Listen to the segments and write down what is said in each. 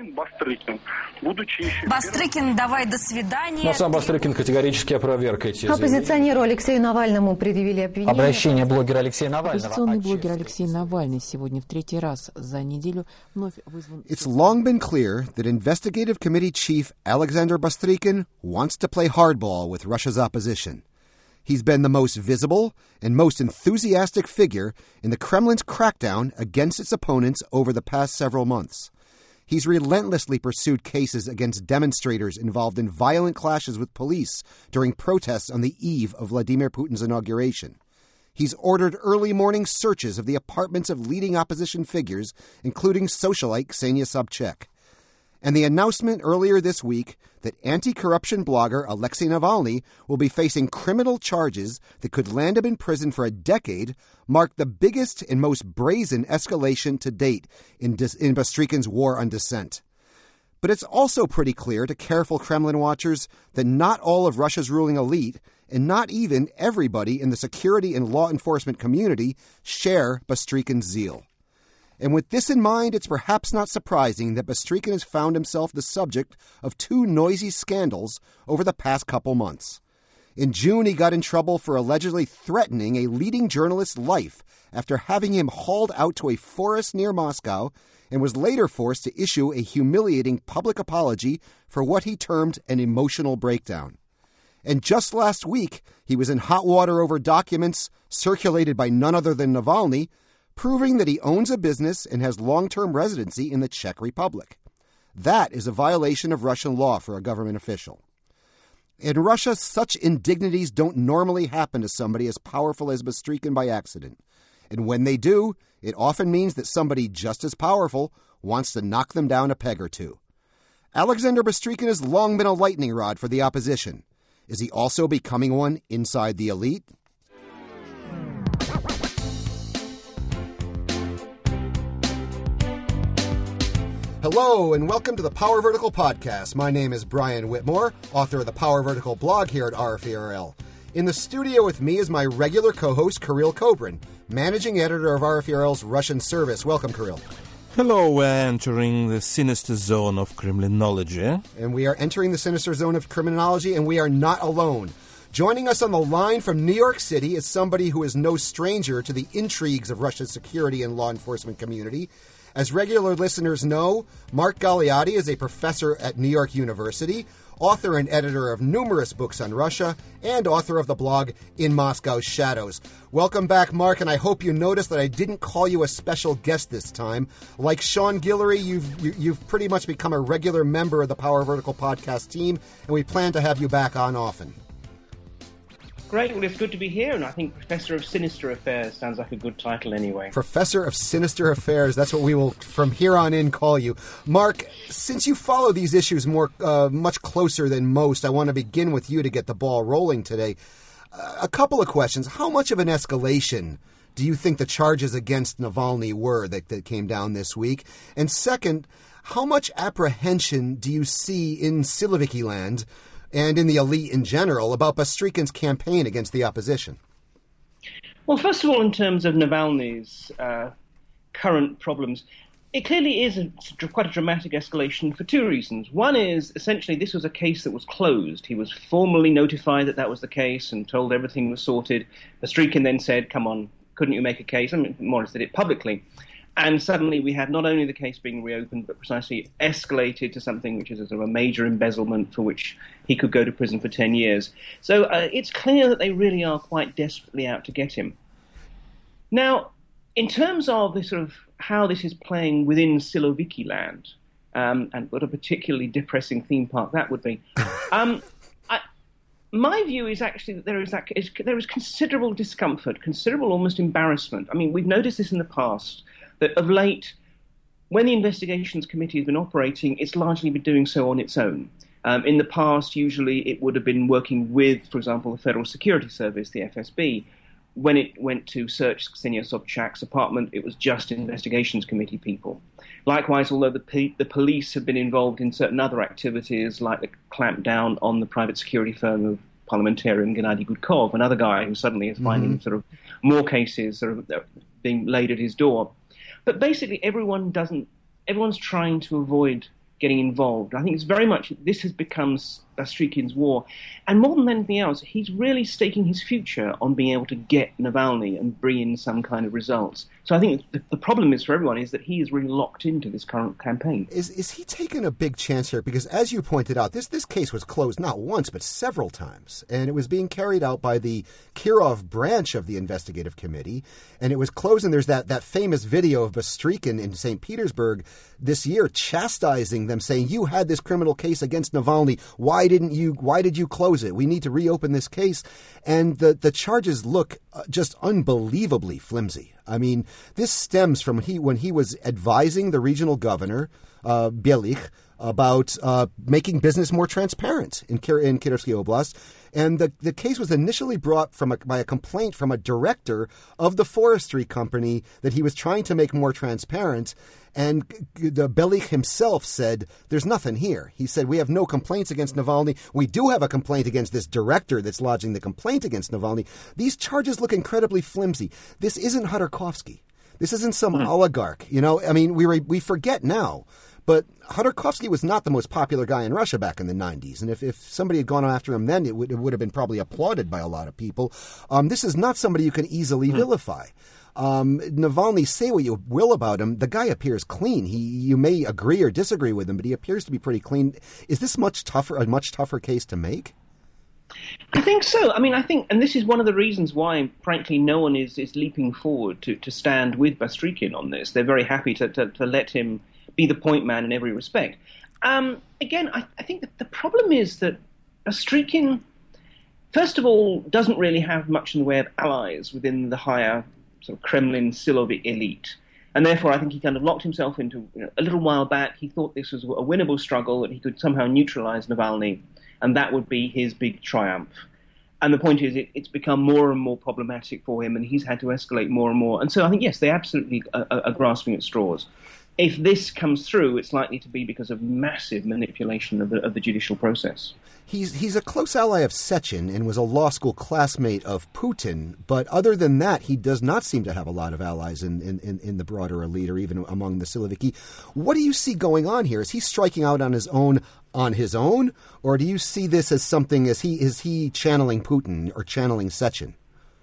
Бастрыкин, давай до свидания. Но сам Бастрыкин категорически опроверг эти заявления. Оппозиционеру Алексею Навальному предъявили обвинение. Обращение блогера Алексея Навального. Оппозиционный блогер Алексей Навальный сегодня в третий раз за неделю вновь вызван... It's long been clear that Investigative Committee Chief Alexander Bastrykin wants to play hardball with Russia's opposition. He's been the most visible and most enthusiastic figure in the Kremlin's crackdown against its opponents over the past several months. He's relentlessly pursued cases against demonstrators involved in violent clashes with police during protests on the eve of Vladimir Putin's inauguration. He's ordered early morning searches of the apartments of leading opposition figures, including socialite Ksenia Sobchak. And the announcement earlier this week that anti-corruption blogger Alexei Navalny will be facing criminal charges that could land him in prison for a decade marked the biggest and most brazen escalation to date in Bastrykin's war on dissent. But it's also pretty clear to careful Kremlin watchers that not all of Russia's ruling elite, and not even everybody in the security and law enforcement community, share Bastrykin's zeal. And with this in mind, it's perhaps not surprising that Bastrykin has found himself the subject of two noisy scandals over the past couple months. In June, he got in trouble for allegedly threatening a leading journalist's life after having him hauled out to a forest near Moscow, and was later forced to issue a humiliating public apology for what he termed an emotional breakdown. And just last week, he was in hot water over documents circulated by none other than Navalny, proving that he owns a business and has long-term residency in the Czech Republic. That is a violation of Russian law for a government official. In Russia, such indignities don't normally happen to somebody as powerful as Bastrykin by accident. And when they do, it often means that somebody just as powerful wants to knock them down a peg or two. Alexander Bastrykin has long been a lightning rod for the opposition. Is he also becoming one inside the elite? Hello, and welcome to the Power Vertical Podcast. My name is Brian Whitmore, author of the Power Vertical blog here at RFERL. In the studio with me is my regular co-host, Kirill Kobrin, managing editor of RFERL's Russian service. Welcome, Kirill. Hello, we're entering the sinister zone of criminology. And we are entering the sinister zone of criminology, and we are not alone. Joining us on the line from New York City is somebody who is no stranger to the intrigues of Russia's security and law enforcement community. As regular listeners know, Mark Galeotti is a professor at New York University, author and editor of numerous books on Russia, and author of the blog In Moscow's Shadows. Welcome back, Mark, and I hope you noticed that I didn't call you a special guest this time. Like Sean Guillory, you've pretty much become a regular member of the Power Vertical podcast team, and we plan to have you back on often. Great, well, it's good to be here, and I think Professor of Sinister Affairs sounds like a good title anyway. Professor of Sinister Affairs, that's what we will from here on in call you. Mark, since you follow these issues much closer than most, I want to begin with you to get the ball rolling today. A couple of questions. How much of an escalation do you think the charges against Navalny were that came down this week? And second, how much apprehension do you see in Siloviki land and in the elite in general, about Bastrykin's campaign against the opposition? Well, first of all, in terms of Navalny's current problems, it clearly is quite a dramatic escalation for two reasons. One is, essentially, this was a case that was closed. He was formally notified that was the case and told everything was sorted. Bastrykin then said, come on, couldn't you make a case? I mean, Morris did it publicly. And suddenly we had not only the case being reopened, but precisely escalated to something which is a sort of a major embezzlement for which he could go to prison for 10 years. So it's clear that they really are quite desperately out to get him. Now, in terms of this sort of how this is playing within Siloviki land, and what a particularly depressing theme park that would be, my view is actually that there is considerable discomfort, considerable almost embarrassment. I mean, we've noticed this in the past, that of late, when the investigations committee has been operating, it's largely been doing so on its own. In the past, usually it would have been working with, for example, the Federal Security Service, the FSB. When it went to search Ksenia Sobchak's apartment, it was just investigations committee people. Likewise, although the police have been involved in certain other activities, like the clampdown on the private security firm of parliamentarian Gennady Gudkov, another guy who suddenly is finding sort of more cases sort of being laid at his door. But basically, everyone's trying to avoid getting involved. I think it's very much, this has become Bastrykin's war. And more than anything else, he's really staking his future on being able to get Navalny and bring in some kind of results. So I think the problem is for everyone is that he is really locked into this current campaign. Is he taking a big chance here? Because as you pointed out, this case was closed not once but several times. And it was being carried out by the Kirov branch of the investigative committee. And it was closed, and there's that famous video of Bastrykin in St. Petersburg this year chastising them, saying, you had this criminal case against Navalny. Why did you close it? We need to reopen this case. And the charges look just unbelievably flimsy. I mean, this stems from when he was advising the regional governor, Bielich, about making business more transparent in Kirovsky Oblast. And the case was initially brought by a complaint from a director of the forestry company that he was trying to make more transparent. And the Bielich himself said, there's nothing here. He said, we have no complaints against Navalny. We do have a complaint against this director that's lodging the complaint against Navalny. These charges look incredibly flimsy. This isn't Khodorkovsky. This isn't some oligarch. You know, I mean, we forget now. But Khodorkovsky was not the most popular guy in Russia back in the 90s. And if somebody had gone after him then, it would have been probably applauded by a lot of people. This is not somebody you can easily vilify. Navalny, say what you will about him, the guy appears clean. You may agree or disagree with him, but he appears to be pretty clean. Is this a much tougher case to make? I think so. I mean, and this is one of the reasons why, frankly, no one is leaping forward to stand with Bastrykin on this. They're very happy to let him be the point man in every respect. Again, I think that the problem is that Bastrykin, first of all, doesn't really have much in the way of allies within the higher sort of Kremlin Silovik elite. And therefore, I think he kind of locked himself into, a little while back, he thought this was a winnable struggle, that he could somehow neutralize Navalny, and that would be his big triumph. And the point is, it's become more and more problematic for him, and he's had to escalate more and more. And so I think, yes, they absolutely are grasping at straws. If this comes through, it's likely to be because of massive manipulation of the judicial process. He's a close ally of Sechin and was a law school classmate of Putin, but other than that, he does not seem to have a lot of allies in the broader elite or even among the Siloviki. What do you see going on here? Is he striking out on his own, or do you see this as something, is he channeling Putin or channeling Sechin?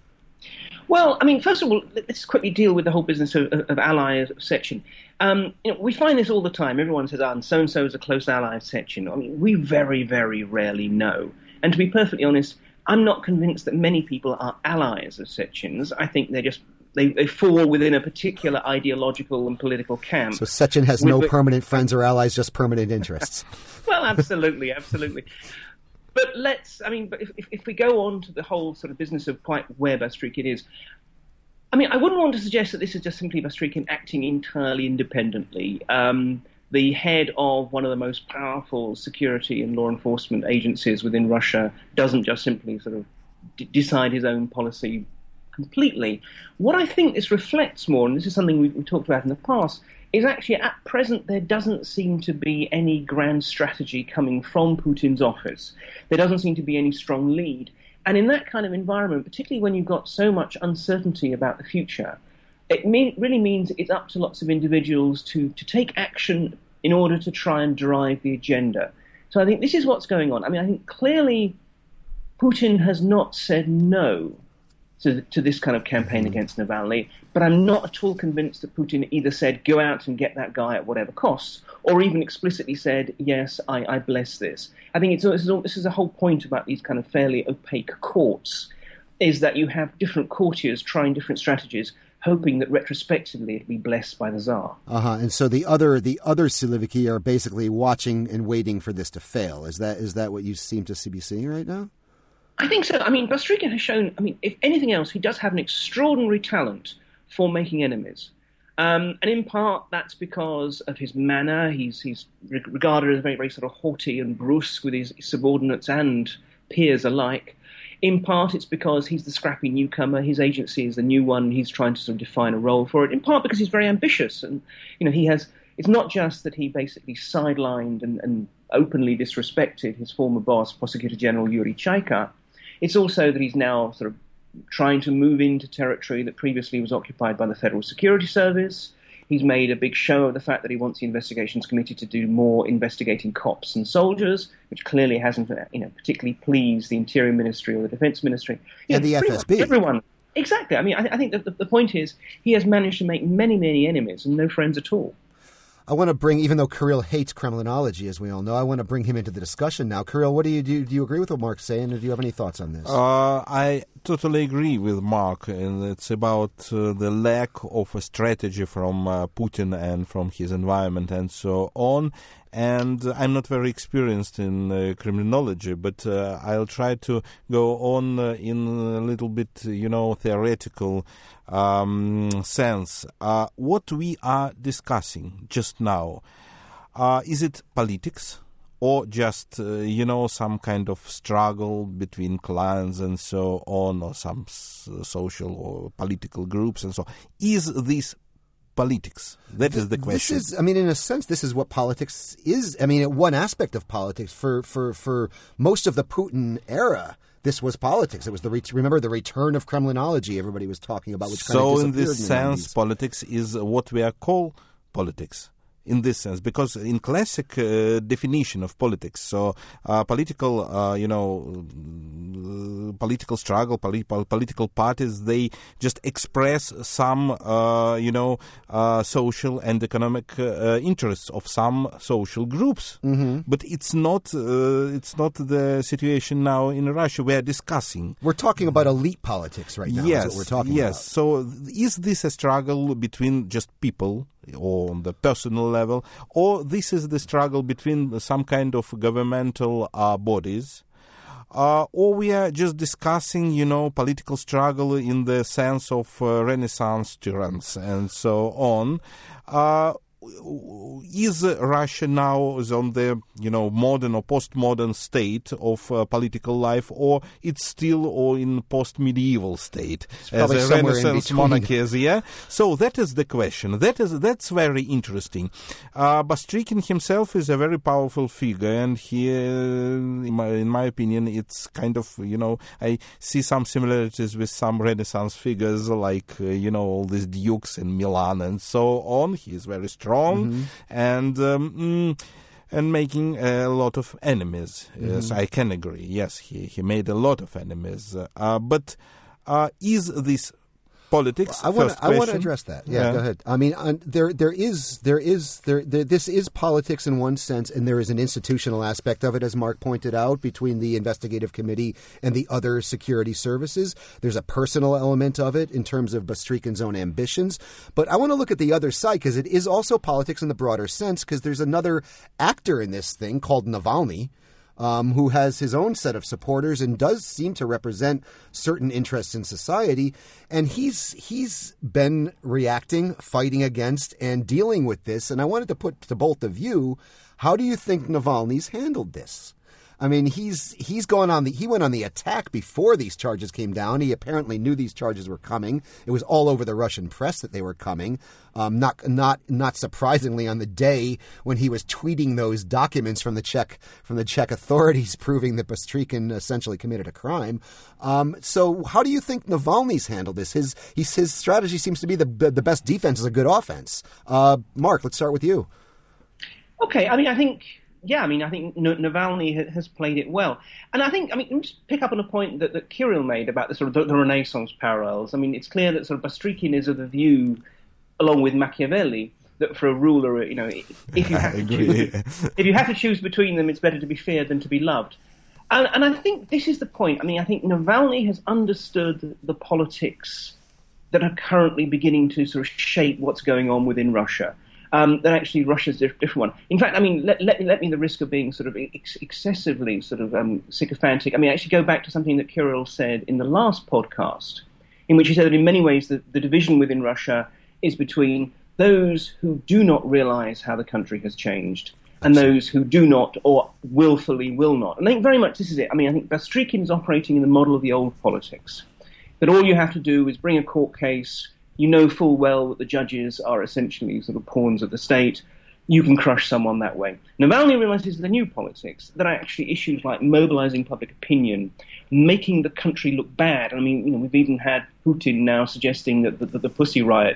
Well, I mean, first of all, let's quickly deal with the whole business of allies of Sechin. We find this all the time. Everyone says, and so-and-so is a close ally of Sechin. I mean, we very, very rarely know. And to be perfectly honest, I'm not convinced that many people are allies of Sechin's. I think they fall within a particular ideological and political camp. So Sechin has no permanent friends or allies, just permanent interests. Well, absolutely, absolutely. But if we go on to the whole sort of business of quite where Bastrykin is, I mean, I wouldn't want to suggest that this is just simply Bastrykin acting entirely independently. The head of one of the most powerful security and law enforcement agencies within Russia doesn't just simply sort of decide his own policy completely. What I think this reflects more, and this is something we talked about in the past, is actually at present there doesn't seem to be any grand strategy coming from Putin's office. There doesn't seem to be any strong lead. And in that kind of environment, particularly when you've got so much uncertainty about the future, it really means it's up to lots of individuals to take action in order to try and drive the agenda. So I think this is what's going on. I mean, I think clearly Putin has not said no to this kind of campaign against Navalny, but I'm not at all convinced that Putin either said, go out and get that guy at whatever cost, or even explicitly said, yes, I bless this. I think this is a whole point about these kind of fairly opaque courts, is that you have different courtiers trying different strategies, hoping that retrospectively it'll be blessed by the Tsar. And so the other Siloviki are basically watching and waiting for this to fail. Is that what you seem to be seeing right now? I think so. I mean, Bastrykin has shown, if anything else, he does have an extraordinary talent for making enemies. And in part, that's because of his manner. He's regarded as very, very sort of haughty and brusque with his subordinates and peers alike. In part, it's because he's the scrappy newcomer. His agency is the new one. He's trying to sort of define a role for it. In part because he's very ambitious. And, it's not just that he basically sidelined and openly disrespected his former boss, Prosecutor General Yuri Chaika. It's also that he's now sort of trying to move into territory that previously was occupied by the Federal Security Service. He's made a big show of the fact that he wants the investigations committee to do more investigating cops and soldiers, which clearly hasn't, particularly pleased the Interior Ministry or the Defense Ministry. And the FSB. Everyone. Exactly. I mean, I think that the point is he has managed to make many, many enemies and no friends at all. I want to bring, even though Kirill hates Kremlinology, as we all know, I want to bring him into the discussion now. Kirill, what do you do? Do you agree with what Mark's saying, or do you have any thoughts on this? I totally agree with Mark, and it's about the lack of a strategy from Putin and from his environment and so on. And I'm not very experienced in criminology, but I'll try to go on in a little bit, theoretical sense. What we are discussing just now, is it politics or just, some kind of struggle between clans and so on, or some social or political groups and so on? Is this politics? That is the question. This is, in a sense, this is what politics is. One aspect of politics for most of the Putin era, this was politics. It was remember the return of Kremlinology. Everybody was talking about, which kind of disappeared. So in this sense, politics is what we are called politics. In this sense, because in classic definition of politics, so political struggle, political parties, they just express some, social and economic interests of some social groups. Mm-hmm. But it's not the situation now in Russia. We are discussing. We're talking about elite politics right now. Yes, is what we're talking about. Yes. So is this a struggle between just people, or on the personal level, or this is the struggle between some kind of governmental bodies, or we are just discussing, political struggle in the sense of Renaissance tyrants and so on. Is Russia now on the, modern or postmodern state of political life, or it's still in post-medieval state as a Renaissance monarchy? Yeah. So that is the question. That's very interesting. Bastrykin himself is a very powerful figure, and he, in my opinion, it's kind of, I see some similarities with some Renaissance figures like, all these dukes in Milan and so on. He is very strong. Mm-hmm. And making a lot of enemies. Mm-hmm. Yes, I can agree. Yes, he made a lot of enemies. But is this politics? I want to address that. Yeah, go ahead. This is politics in one sense, and there is an institutional aspect of it, as Mark pointed out, between the investigative committee and the other security services. There's a personal element of it in terms of Bastrykin's own ambitions. But I want to look at the other side, because it is also politics in the broader sense, because there's another actor in this thing called Navalny, who has his own set of supporters and does seem to represent certain interests in society. And he's been reacting, fighting against, and dealing with this. And I wanted to put to both of you, how do you think Navalny's handled this? He went on the attack before these charges came down. He apparently knew these charges were coming. It was all over the Russian press that they were coming. Not surprisingly, on the day when he was tweeting those documents from the Czech authorities proving that Bastrykin essentially committed a crime. So how do you think Navalny's handled this? His strategy seems to be the best defense is a good offense. Mark, let's start with you. Okay, I think Navalny has played it well. And I think, let me just pick up on a point that Kirill made about the Renaissance parallels. It's clear that Bastrykin is of the view, along with Machiavelli, that for a ruler, if you have to choose between them, it's better to be feared than to be loved. And I think this is the point. I think Navalny has understood the politics that are currently beginning to sort of shape what's going on within Russia. That actually Russia's a different one. In fact, let me the risk of being sort of excessively sort of sycophantic. Actually go back to something that Kirill said in the last podcast, in which he said that in many ways the division within Russia is between those who do not realize how the country has changed and those who do not or willfully will not. And I think very much this is it. I think Bastrykin is operating in the model of the old politics, that all you have to do is bring a court case. You know full well that the judges are essentially sort of pawns of the state. You can crush someone that way. Navalny realizes the new politics, that are actually issues like mobilizing public opinion, making the country look bad. We've even had Putin now suggesting that the Pussy Riot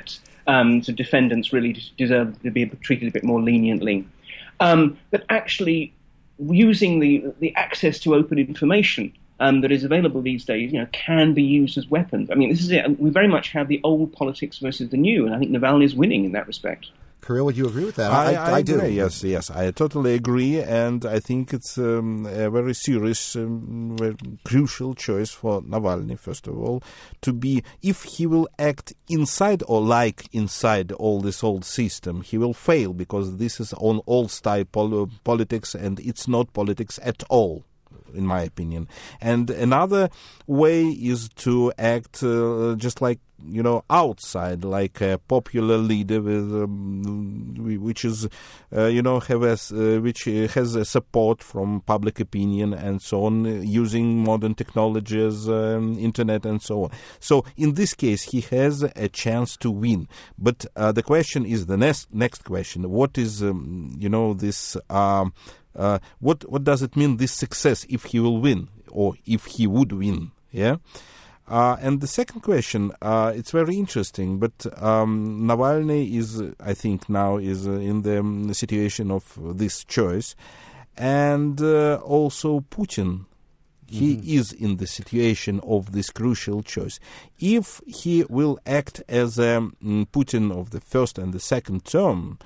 So defendants really deserve to be treated a bit more leniently. But actually, using the access to open information that is available these days, can be used as weapons. I mean, this is it. We very much have the old politics versus the new, and I think Navalny is winning in that respect. Kirill, would you agree with that? I do. Agree. Yes, I totally agree, and I think it's a very serious, very crucial choice for Navalny, first of all, to be, if he will act inside or like inside all this old system, he will fail, because this is on old-style politics, and it's not politics at all, in my opinion. And another way is to act just like, outside, like a popular leader which is, which has a support from public opinion and so on, using modern technologies, internet and so on. So in this case, he has a chance to win. But the question is the next question: what is, this? What does it mean, this success, if he will win or if he would win? Yeah. And the second question, it's very interesting, but Navalny is, I think, now is in the situation of this choice, and also Putin. He is in the situation of this crucial choice. If he will act as a Putin of the first and the second term,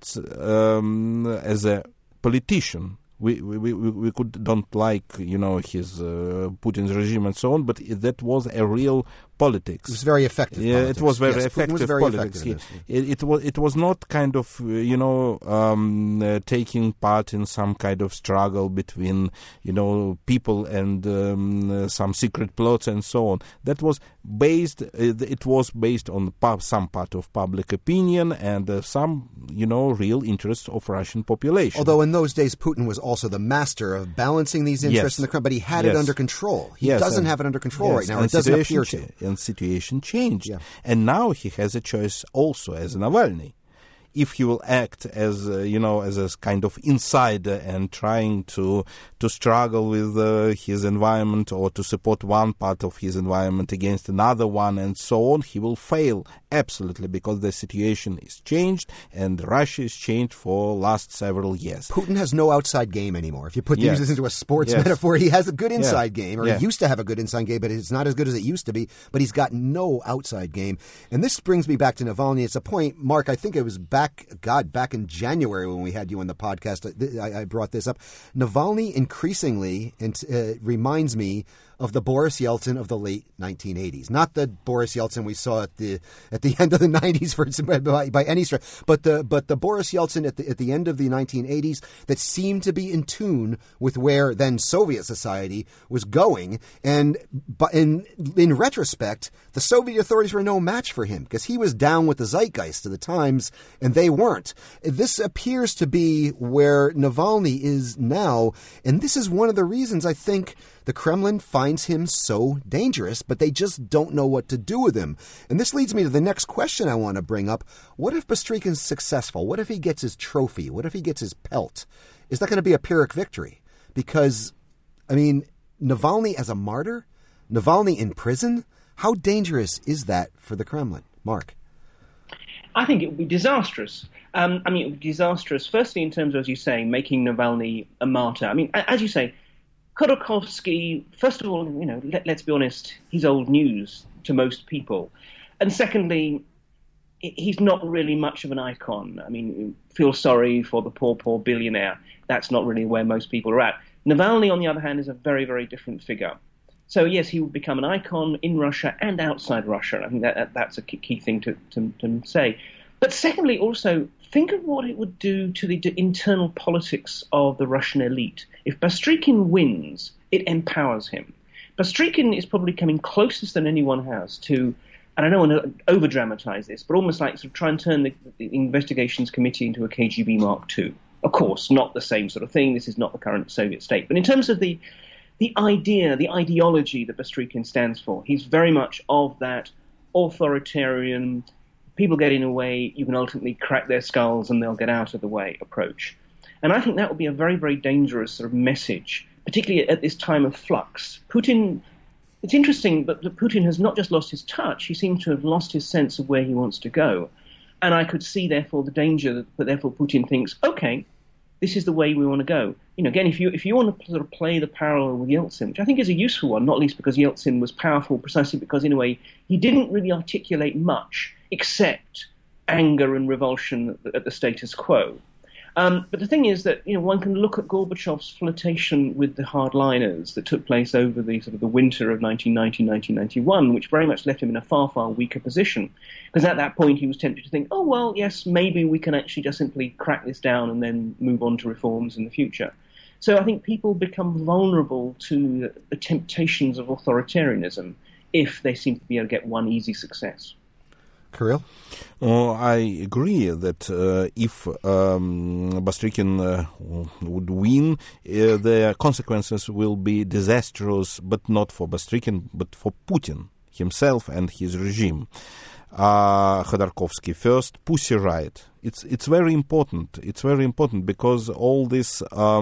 as a politician, we don't like, his Putin's regime and so on, but that was a real politics. It was very effective. Yeah, politics. It was very yes, effective was very politics. Effective It was not kind of taking part in some kind of struggle between people and some secret plots and so on. That was based. It was based on some part of public opinion and some real interests of Russian population. Although in those days Putin was also the master of balancing these interests in the Kremlin, but he had it under control. He doesn't have it under control right now. It doesn't appear to. And situation changed. Yeah. And now he has a choice also as Navalny. If he will act as, as a kind of insider and trying to struggle with his environment or to support one part of his environment against another one and so on, he will fail absolutely, because the situation is changed and Russia is changed for last several years. Putin has no outside game anymore. If you put this into a sports metaphor, he has a good inside game, or he used to have a good inside game, but it's not as good as it used to be, but he's got no outside game. And this brings me back to Navalny. It's a point, Mark, I think it was back in January when we had you on the podcast, I brought this up. Navalny increasingly reminds me of the Boris Yeltsin of the late 1980s. Not the Boris Yeltsin we saw at the end of the 90s by any stretch, but the Boris Yeltsin at the end of the 1980s that seemed to be in tune with where then Soviet society was going. And in retrospect, the Soviet authorities were no match for him, because he was down with the zeitgeist of the times and they weren't. This appears to be where Navalny is now, and this is one of the reasons I think the Kremlin finds him so dangerous, but they just don't know what to do with him. And this leads me to the next question I want to bring up. What if Bastrykin's successful? What if he gets his trophy? What if he gets his pelt? Is that going to be a Pyrrhic victory? Because, Navalny as a martyr? Navalny in prison? How dangerous is that for the Kremlin? Mark? I think it would be disastrous. It would be disastrous, firstly, in terms of, as you say, making Navalny a martyr. As you say, Khodorkovsky, first of all, let's be honest, he's old news to most people. And secondly, he's not really much of an icon. Feel sorry for the poor billionaire. That's not really where most people are at. Navalny, on the other hand, is a very, very different figure. So, yes, he will become an icon in Russia and outside Russia. I think that's a key thing to say. But secondly, also, think of what it would do to the internal politics of the Russian elite. If Bastrykin wins, it empowers him. Bastrykin is probably coming closest than anyone has to, and I don't want to over-dramatize this, but almost like sort of try and turn the investigations committee into a KGB Mark II. Of course, not the same sort of thing. This is not the current Soviet state. But in terms of the idea, the ideology that Bastrykin stands for, he's very much of that authoritarian, people get in the way, you can ultimately crack their skulls and they'll get out of the way approach. And I think that would be a very, very dangerous sort of message, particularly at this time of flux. Putin, it's interesting, but Putin has not just lost his touch, he seems to have lost his sense of where he wants to go. And I could see, therefore, the danger that therefore Putin thinks, okay, this is the way we want to go. Again, if you want to sort of play the parallel with Yeltsin, which I think is a useful one, not least because Yeltsin was powerful precisely because, in a way, he didn't really articulate much except anger and revulsion at the status quo. But the thing is that one can look at Gorbachev's flirtation with the hardliners that took place over the sort of the winter of 1990-1991, which very much left him in a far, far weaker position. Because at that point he was tempted to think, oh, well, yes, maybe we can actually just simply crack this down and then move on to reforms in the future. So I think people become vulnerable to the temptations of authoritarianism if they seem to be able to get one easy success. Kirill? I agree that if Bastrykin would win, the consequences will be disastrous, but not for Bastrykin, but for Putin himself and his regime. Khodorkovsky first, Pussy Riot. It's very important. It's very important because all this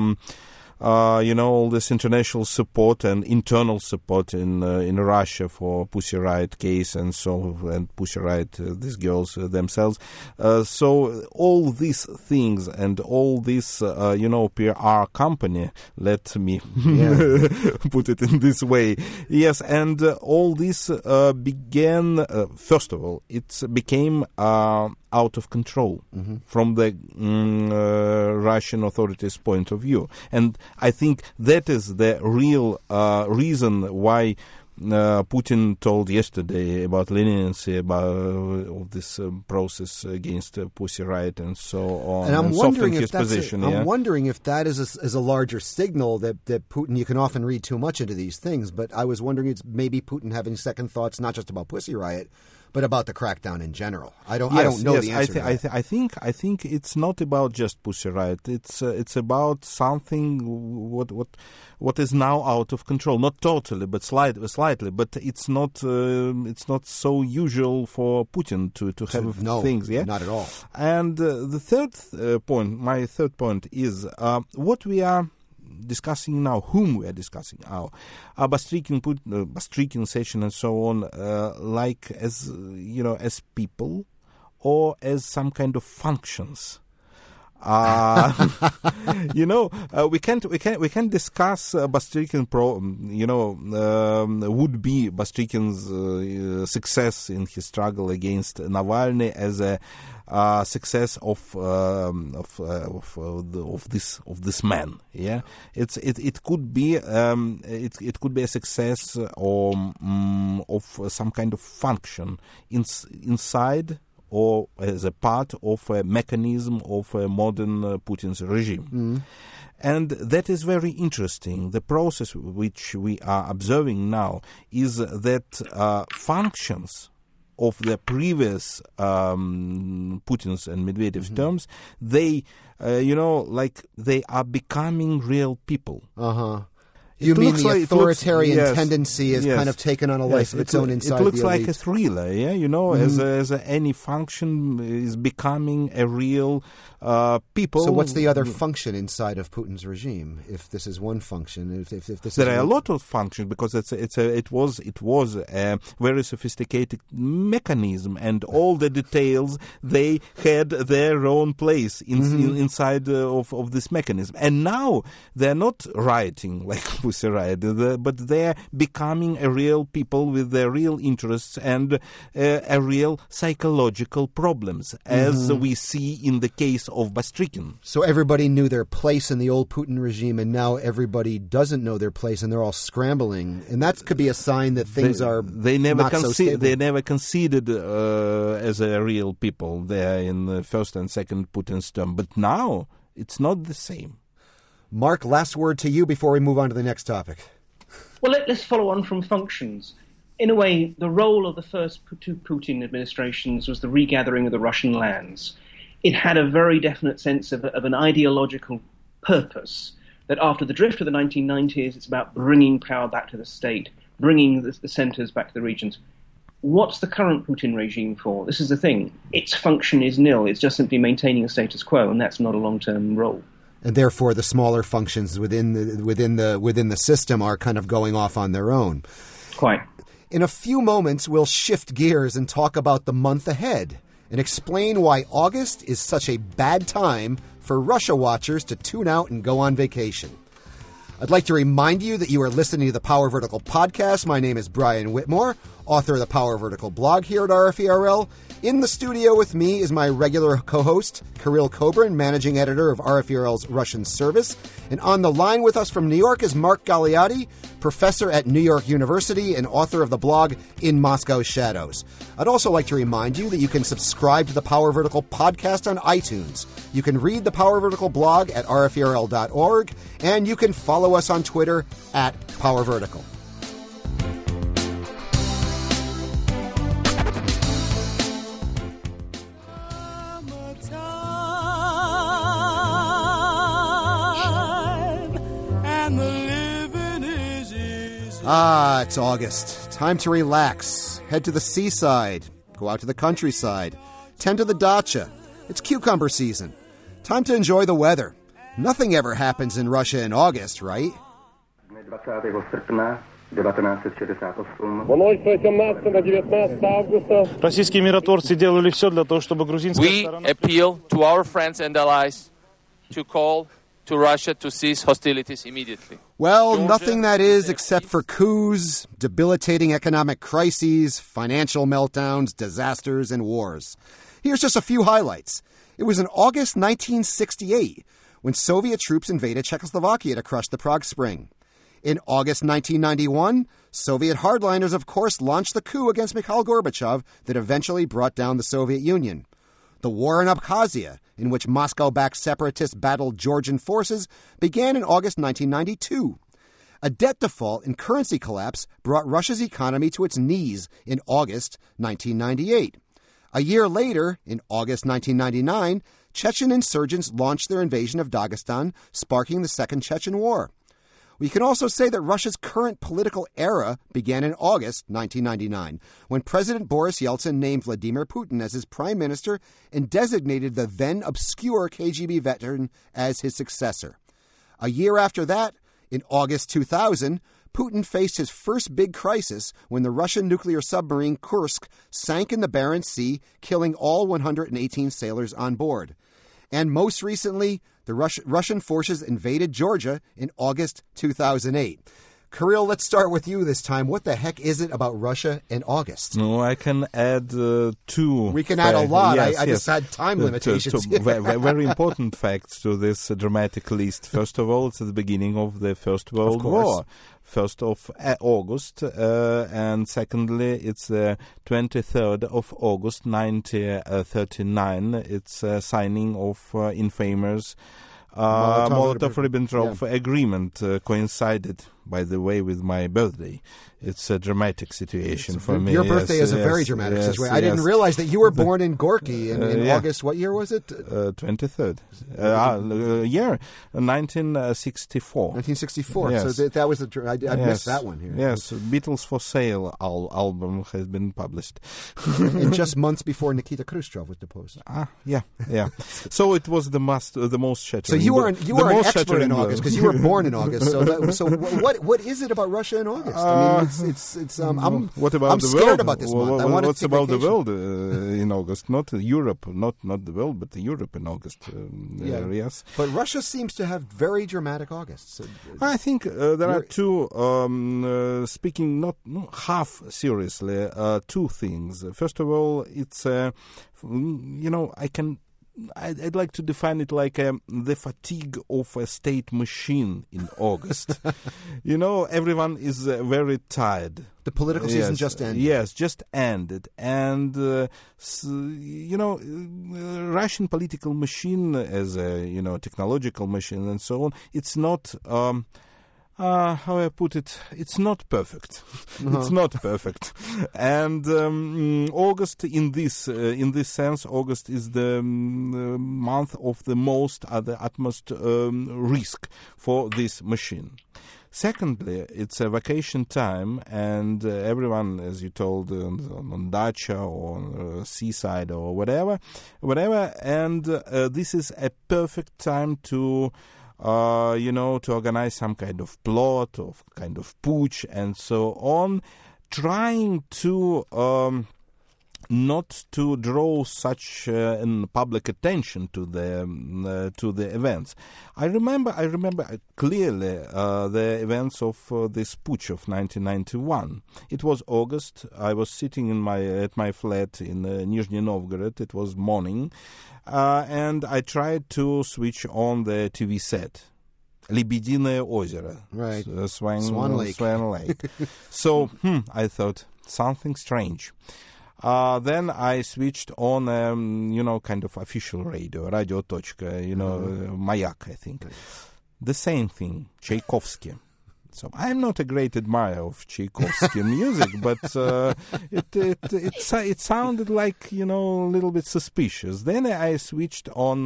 all this international support and internal support in Russia for Pussy Riot case and Pussy Riot, these girls themselves. So all these things and all this, PR company, let me put it in this way. Yes, and all this began, first of all, it became out of control from the Russian authorities' point of view. And I think that is the real reason why Putin told yesterday about leniency, about this process against Pussy Riot and so on. And I'm wondering if I'm wondering if that is a larger signal that Putin, you can often read too much into these things, but I was wondering it's maybe Putin having second thoughts, not just about Pussy Riot, but about the crackdown in general. I don't know the answer to that. I think it's not about just Pussy Riot. It's about something what is now out of control. Not totally, but slightly. But it's not so usual for Putin to have things. Yeah, not at all. And the third point, my third point is what we are discussing now, whom we are discussing now, Bastrykin, Sechin, and so on, like as people, or as some kind of functions. We can discuss Bastrykin would be Bastrykin's success in his struggle against Navalny as a success of this man. Yeah, it could be it could be a success of some kind of function inside, or as a part of a mechanism of a modern Putin's regime. And that is very interesting. The process which we are observing now is that functions of the previous Putin's and Medvedev's terms, they, they are becoming real people. You mean the authoritarian tendency is kind of taken on a life of its own inside the elite? It looks like a thriller, as any function is becoming a real people. So what's the other function inside of Putin's regime? If this is one function, if this there are a lot of functions, because it was a very sophisticated mechanism, and all the details, they had their own place inside of this mechanism. And now they're not rioting like Pussy Riot, but they're becoming a real people with their real interests and a real psychological problems, as we see in the case of Bastrykin. So everybody knew their place in the old Putin regime, and now everybody doesn't know their place, and they're all scrambling. And that could be a sign that things so stable. They never conceded as a real people there in the first and second Putin's term. But now it's not the same. Mark, last word to you before we move on to the next topic. Well, let's follow on from functions. In a way, the role of the first two Putin administrations was the regathering of the Russian lands. It had a very definite sense of an ideological purpose, that after the drift of the 1990s, it's about bringing power back to the state, bringing the centers back to the regions. What's the current Putin regime for? This is the thing. Its function is nil. It's just simply maintaining a status quo, and that's not a long-term role. And therefore, the smaller functions within the system are kind of going off on their own. Quite. In a few moments, we'll shift gears and talk about the month ahead and explain why August is such a bad time for Russia watchers to tune out and go on vacation. I'd like to remind you that you are listening to the Power Vertical podcast. My name is Brian Whitmore, author of the Power Vertical blog here at RFE/RL. In the studio with me is my regular co-host, Kirill Kobrin, managing editor of RFE/RL's Russian service. And on the line with us from New York is Mark Galeotti, professor at New York University and author of the blog In Moscow's Shadows. I'd also like to remind you that you can subscribe to the Power Vertical podcast on iTunes. You can read the Power Vertical blog at rferl.org, and you can follow us on Twitter at Power Vertical. It's August. Time to relax. Head to the seaside. Go out to the countryside. Tend to the dacha. It's cucumber season. Time to enjoy the weather. Nothing ever happens in Russia in August, right? We appeal to our friends and allies to call to Russia to cease hostilities immediately. Well, nothing that is except for coups, debilitating economic crises, financial meltdowns, disasters, and wars. Here's just a few highlights. It was in August 1968 when Soviet troops invaded Czechoslovakia to crush the Prague Spring. In August 1991, Soviet hardliners, of course, launched the coup against Mikhail Gorbachev that eventually brought down the Soviet Union. The war in Abkhazia, in which Moscow-backed separatists battled Georgian forces, began in August 1992. A debt default and currency collapse brought Russia's economy to its knees in August 1998. A year later, in August 1999, Chechen insurgents launched their invasion of Dagestan, sparking the Second Chechen War. We can also say that Russia's current political era began in August 1999, when President Boris Yeltsin named Vladimir Putin as his prime minister and designated the then obscure KGB veteran as his successor. A year after that, in August 2000, Putin faced his first big crisis when the Russian nuclear submarine Kursk sank in the Barents Sea, killing all 118 sailors on board. And most recently, the Russian forces invaded Georgia in August 2008. Kirill, let's start with you this time. What the heck is it about Russia in August? No, I can add two. We can add a lot. Yes, I just had time limitations. Very important facts to this dramatic list. First of all, it's the beginning of the First World War. 1st of August, and secondly, it's the 23rd of August, 1939. It's signing of infamous Molotov-Ribbentrop agreement coincided, by the way, with my birthday. It's a dramatic situation for me. Your birthday is a very dramatic situation. I didn't realize that you were born in Gorky in August. What year was it? 23rd. Year 1964. 1964. Yes. So that was I missed that one here. Yes, Beatles for Sale album has been published. And just months before Nikita Khrushchev was deposed. Yeah. So it was the most shattering. So you are an expert in August because you were born in August. So what is it about Russia in August? I mean, what about I'm the scared world? about this month. What's about the world in August? Not Europe, not the world, but Europe in August. Yes. But Russia seems to have very dramatic Augusts. I think there are two, speaking not half seriously, two things. First of all, it's, I'd like to define it like the fatigue of a state machine in August. Everyone is very tired. The political season just ended. Yes, just ended. And, Russian political machine as a, technological machine and so on, it's not... how I put it, it's not perfect. It's not perfect. And August, in this sense, August is the month of the utmost risk for this machine. Secondly, it's a vacation time, and everyone, as you told, on dacha or on seaside or whatever, and this is a perfect time to organize some kind of plot, of kind of putsch, and so on, trying to not to draw such public attention to the events. I remember clearly the events of this putsch of 1991. It was August. I was sitting at my flat in Nizhny Novgorod. It was morning, and I tried to switch on the TV set. Lebediное озеро, right? Swan Lake. So I thought something strange. Then I switched on, kind of official radio, Radio Tochka, Mayak, I think. The same thing, Tchaikovsky. So I'm not a great admirer of Tchaikovsky music, but it sounded like, a little bit suspicious. Then I switched on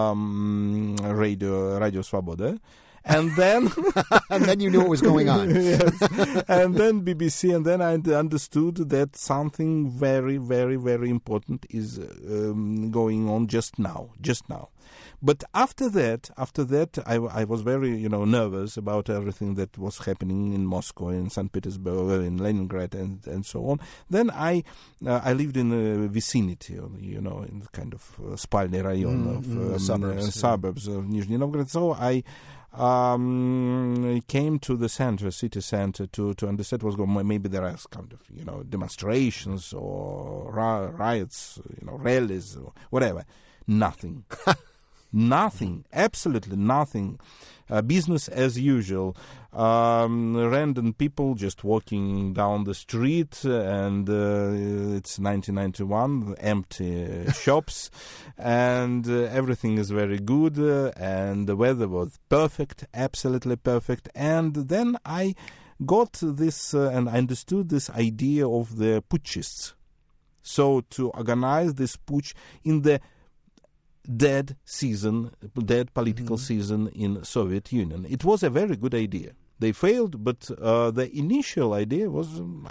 Radio Svoboda. And then and then you knew what was going on. Yes. And then BBC, and then I understood that something very, very, very important is going on just now. But after that, I was very, nervous about everything that was happening in Moscow, in St. Petersburg, in Leningrad, and so on. Then I lived in the vicinity, in the kind of Spalny rayon of suburbs of Nizhny Novgorod. So I came to the city center to understand what's going on. Maybe there are kind of, demonstrations or riots, rallies or whatever. Nothing. Nothing. Absolutely nothing. Business as usual. Random people just walking down the street, and it's 1991, empty shops, and everything is very good, and the weather was perfect, absolutely perfect. And then I got this, and I understood this idea of the putschists. So to organize this putsch in the dead political season in Soviet Union. It was a very good idea. They failed, but the initial idea was,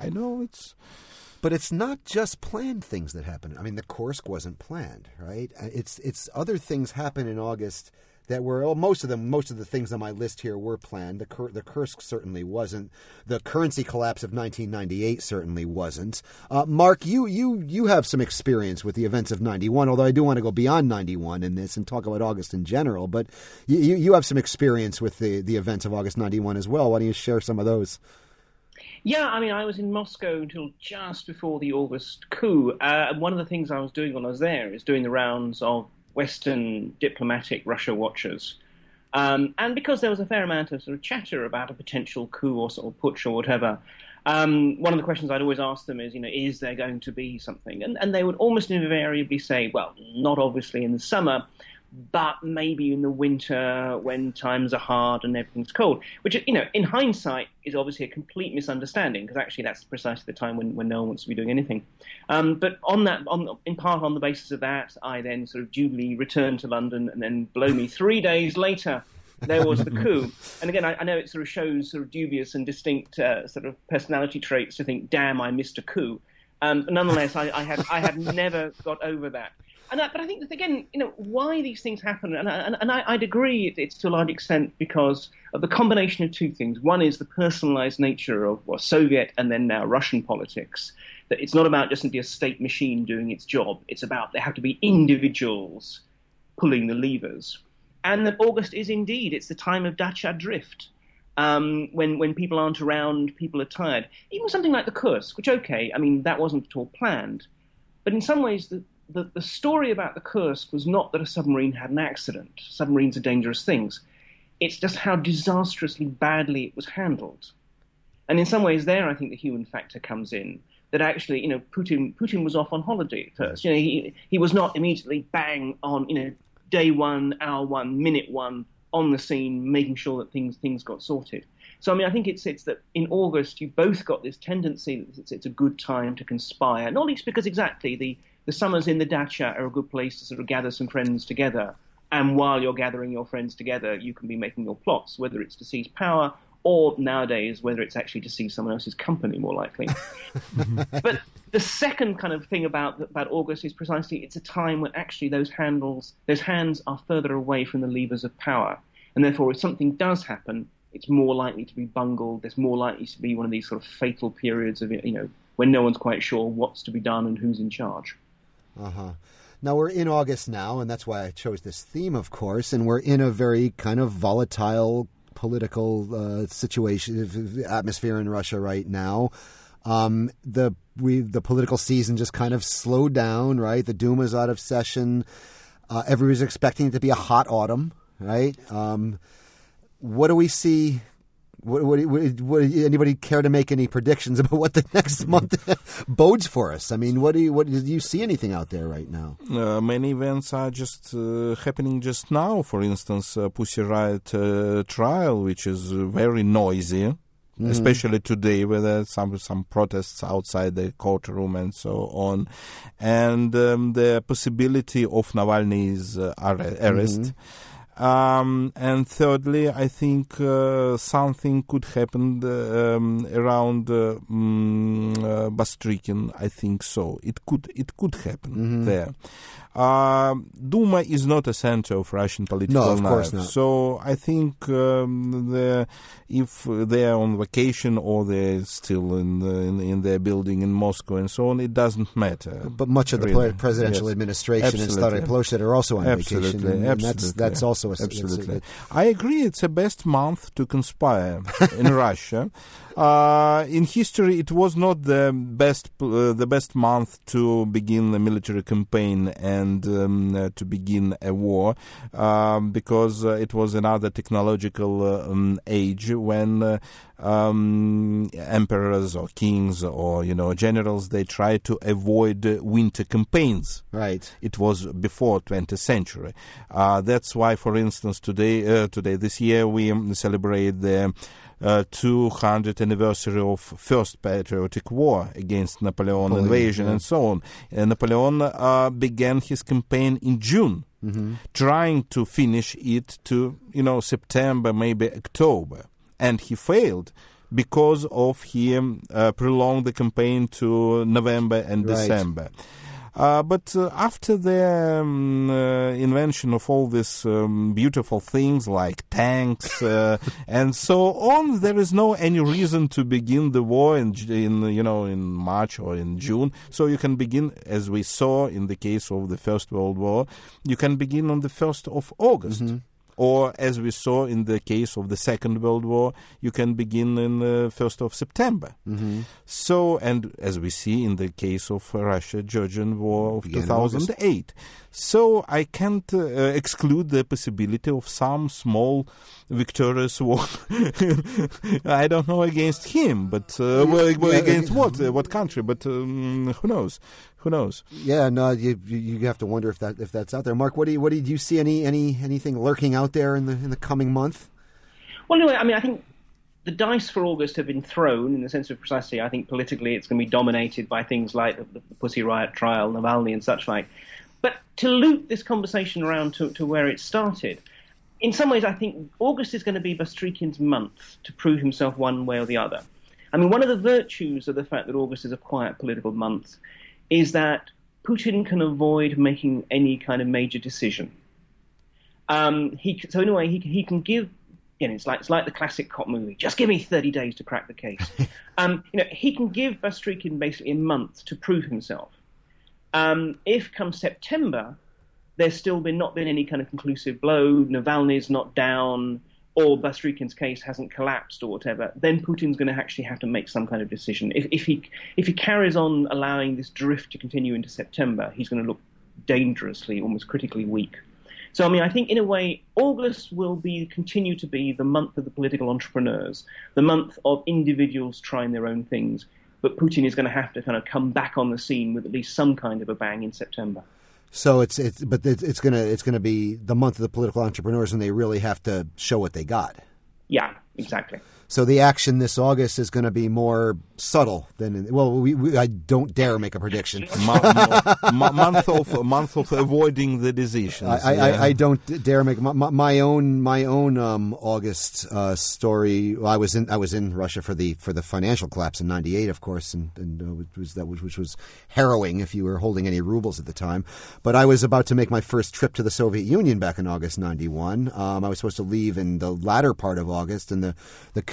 But it's not just planned things that happen. I mean, the Kursk wasn't planned, right? It's other things happen in August that were, most of the things on my list here were planned. The Kursk certainly wasn't. The currency collapse of 1998 certainly wasn't. Mark, you have some experience with the events of 91, although I do want to go beyond 91 in this and talk about August in general. But you have some experience with the events of August 91 as well. Why don't you share some of those? Yeah, I mean, I was in Moscow until just before the August coup. One of the things I was doing when I was there is doing the rounds of Western diplomatic Russia watchers. And because there was a fair amount of sort of chatter about a potential coup or sort of putsch or whatever, one of the questions I'd always ask them is there going to be something? And they would almost invariably say, well, not obviously in the summer, but maybe in the winter when times are hard and everything's cold, which, in hindsight is obviously a complete misunderstanding, because actually that's precisely the time when no one wants to be doing anything. But in part on the basis of that, I then sort of duly returned to London, and then blow me 3 days later, there was the coup. And again, I know it sort of shows sort of dubious and distinct sort of personality traits to think, damn, I missed a coup. Nonetheless, I had never got over that. But I think that, again, why these things happen, and I'd agree it's to a large extent because of the combination of two things. One is the personalized nature of Soviet and then now Russian politics, that it's not about just simply a state machine doing its job. It's about there have to be individuals pulling the levers. And that August is indeed, it's the time of dacha drift. When people aren't around, people are tired. Even something like the Kursk, which, okay, I mean, that wasn't at all planned. But in some ways, the story about the Kursk was not that a submarine had an accident. Submarines are dangerous things. It's just how disastrously badly it was handled. And in some ways there, I think the human factor comes in. That actually, Putin was off on holiday at first. He was not immediately bang on, day one, hour one, minute one, on the scene, making sure that things got sorted. So, I mean, I think it's that in August, you both got this tendency that it's a good time to conspire, not least because exactly the summers in the dacha are a good place to sort of gather some friends together. And while you're gathering your friends together, you can be making your plots, whether it's to seize power or nowadays, whether it's actually to seize someone else's company, more likely. But the second kind of thing about August is precisely it's a time when actually those hands are further away from the levers of power. And therefore, if something does happen, it's more likely to be bungled. There's more likely to be one of these sort of fatal periods of, when no one's quite sure what's to be done and who's in charge. Uh-huh. Now, we're in August now, and that's why I chose this theme, of course, and we're in a very kind of volatile political situation, atmosphere in Russia right now. The political season just kind of slowed down, right? The Duma's out of session. Everybody's expecting it to be a hot autumn, right? What do we see? What anybody care to make any predictions about what the next month bodes for us? I mean, do you see anything out there right now? Many events are just happening just now. For instance, Pussy Riot trial, which is very noisy. Mm-hmm. Especially today, where there's some protests outside the courtroom and so on, and the possibility of Navalny's arrest. Mm-hmm. And thirdly, I think something could happen around Bastrykin. I think so. It could happen there. Duma is not a center of Russian political life. No, of course not. So I think if they are on vacation or they're still in their building in Moscow and so on, it doesn't matter. But much of the presidential administration and Stary Ploshchad are also on vacation. And that's also absolutely. I agree. It's the best month to conspire in Russia. In history, it was not the best month to begin the military campaign and to begin a war, because it was another technological age when emperors or kings or generals, they tried to avoid winter campaigns. Right. It was before 20th century. That's why, for instance, this year we celebrate the 200th anniversary of First Patriotic War against Napoleon invasion and so on. Napoleon began his campaign in June, trying to finish it to September, maybe October, and he failed because of him prolonged the campaign to November and December. But after the invention of all these beautiful things like tanks and so on, there is no any reason to begin the war in March or in June. So you can begin, as we saw in the case of the First World War, you can begin on the 1st of August. Mm-hmm. Or, as we saw in the case of the Second World War, you can begin in the 1st of September. Mm-hmm. So, and as we see in the case of Russia-Georgian War of 2008. So, I can't exclude the possibility of some small victorious war. I don't know against him, but against what country? But who knows? Who knows? Yeah, no, you have to wonder if that's out there. Mark, do you see anything lurking out there in the coming month? Well, anyway, I mean, I think the dice for August have been thrown in the sense of precisely. I think politically it's going to be dominated by things like the Pussy Riot trial, Navalny, and such like. But to loop this conversation around to where it started, in some ways, I think August is going to be Bastrykin's month to prove himself one way or the other. I mean, one of the virtues of the fact that August is a quiet political month is that Putin can avoid making any kind of major decision. He can give, it's like the classic cop movie, just give me 30 days to crack the case. He can give Bastrykin basically a month to prove himself. If come September, there's still not been any kind of conclusive blow, Navalny's not down, or Bastrykin's case hasn't collapsed or whatever, then Putin's going to actually have to make some kind of decision. If he carries on allowing this drift to continue into September, he's going to look dangerously, almost critically weak. So, I mean, I think in a way, August will continue to be the month of the political entrepreneurs, the month of individuals trying their own things. But Putin is going to have to kind of come back on the scene with at least some kind of a bang in September. So it's going to be the month of the political entrepreneurs, and they really have to show what they got. Yeah, exactly. So the action this August is going to be more subtle than I don't dare make a prediction. month of avoiding the decisions. I don't dare make my own August story. Well, I was in Russia for the financial collapse in '98, of course, and which was harrowing if you were holding any rubles at the time. But I was about to make my first trip to the Soviet Union back in August '91. I was supposed to leave in the latter part of August, and the coup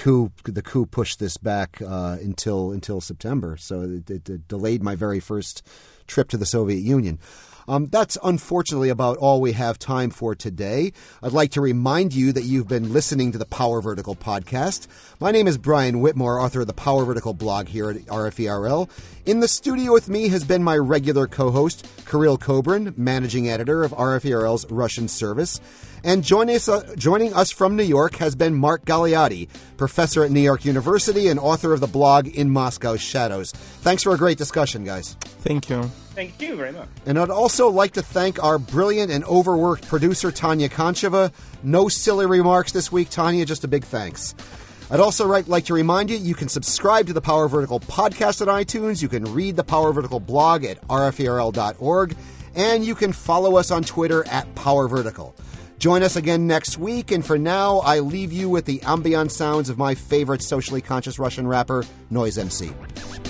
coup pushed this back until September, so it delayed my very first trip to the Soviet Union. That's unfortunately about all we have time for today. I'd like to remind you that you've been listening to the Power Vertical podcast. My name is Brian Whitmore, author of the Power Vertical blog here at RFE-RL. In the studio with me has been my regular co-host, Kirill Kobrin, managing editor of RFE-RL's Russian service. And joining us from New York has been Mark Galeotti, professor at New York University and author of the blog In Moscow's Shadows. Thanks for a great discussion, guys. Thank you. Thank you very much. And I'd also like to thank our brilliant and overworked producer, Tanya Koncheva. No silly remarks this week, Tanya, just a big thanks. I'd also like to remind you can subscribe to the Power Vertical podcast at iTunes. You can read the Power Vertical blog at rferl.org. And you can follow us on Twitter at Power Vertical. Join us again next week, and for now, I leave you with the ambient sounds of my favorite socially conscious Russian rapper, Noise MC.